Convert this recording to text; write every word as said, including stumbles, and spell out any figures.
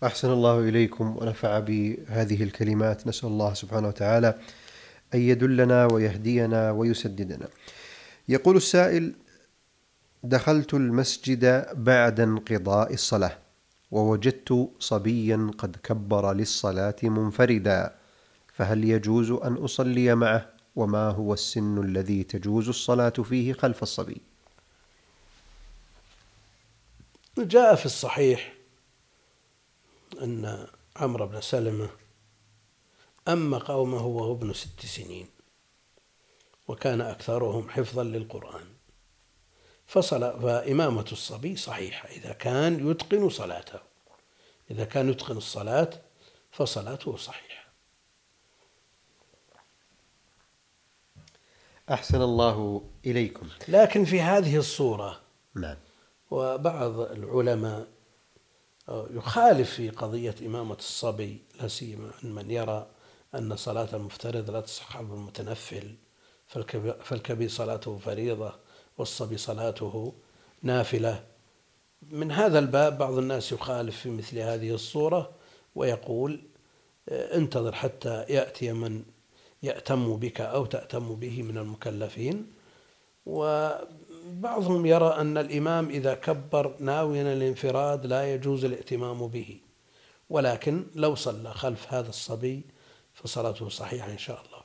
أحسن الله إليكم ونفع بهذه الكلمات. نسأل الله سبحانه وتعالى أن يدلنا ويهدينا ويسددنا. يقول السائل: دخلت المسجد بعد انقضاء الصلاة ووجدت صبيا قد كبر للصلاة منفردا، فهل يجوز أن أصلي معه؟ وما هو السن الذي تجوز الصلاة فيه خلف الصبي؟ جاء في الصحيح أن عمرو بن سلمة أما قومه وهو ابن ست سنين، وكان أكثرهم حفظا للقرآن، فصل فإمامة الصبي صحيحة إذا كان يتقن صلاته، إذا كان يتقن الصلاة فصلاته صحيحة. أحسن الله إليكم. لكن في هذه الصورة نعم. وبعض العلماء يخالف في قضية إمامة الصبي، لا سيما من يرى أن صلاة المفترض لا تصح خلف المتنفل، فالكبير صلاته فريضة والصبي صلاته نافلة. من هذا الباب بعض الناس يخالف في مثل هذه الصورة ويقول انتظر حتى يأتي من يأتم بك أو تأتم به من المكلفين. وبعضهم يرى أن الإمام إذا كبر ناويا الانفراد لا يجوز الائتمام به، ولكن لو صلى خلف هذا الصبي فصلاته صحيحة إن شاء الله.